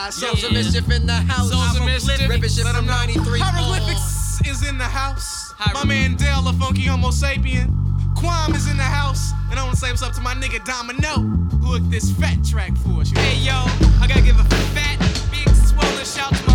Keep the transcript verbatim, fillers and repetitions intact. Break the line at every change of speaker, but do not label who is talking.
rise. Souls yeah. of mischief in the house. Souls of mischief. Ripping shit from ninety-three.
Hieroglyphics is in the house. My man Dale, a funky homo sapien. Quam is in the house. And I wanna say what's up to my nigga Domino, who hooked this fat track for us. Hey yo, I gotta give a fat, big, swollen shout to my